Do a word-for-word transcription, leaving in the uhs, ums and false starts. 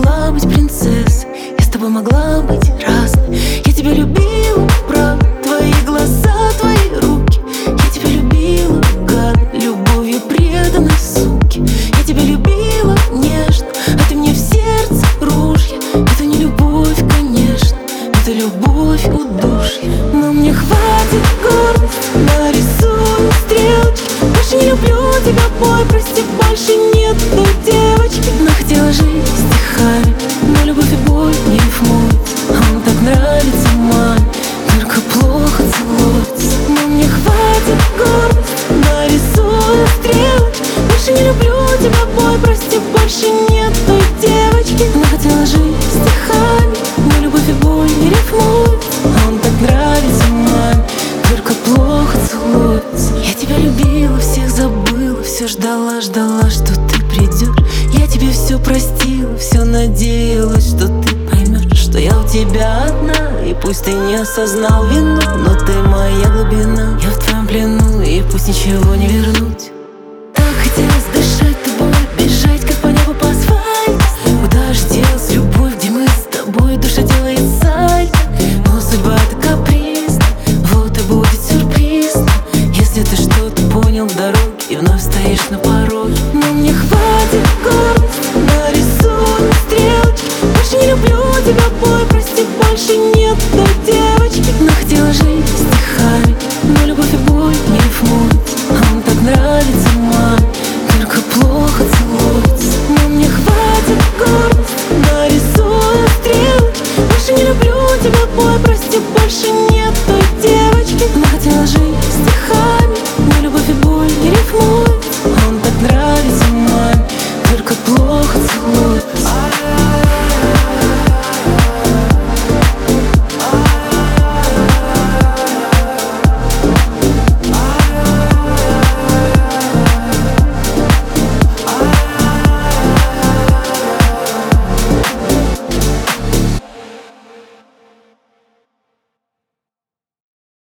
могла быть принцессой, я с тобой могла быть разной. Я тебя любила, правда, твои глаза, твои руки. Я тебя любила, гад, любовью преданной суки. Я тебя любила нежно, а ты мне в сердце ружья. Это не любовь, конечно, это любовь удушья. Но мне хватит гордости, нарисую стрелочки. Больше не люблю тебя, бой, прости, больше нет той девочки. Она хотела жить стихами, но любовь и боль не рифмуются. А он так нравится маме, только плохо целуется. Но мне хватит гордости, нарисую стрелочки. Больше не люблю тебя, бой, прости, больше нет той девочки. Она хотела жить стихами, но любовь и боль не рифмуются. А он так нравится маме, только плохо целуется. Я тебя любила, всех забыла, все ждала, ждала, что ты придешь. Я тебе все простила, все надеялась, что ты поймешь, что я у тебя одна. И пусть ты не осознал вину, но ты моя глубина. Я в твоем плену, и пусть ничего не вернуть.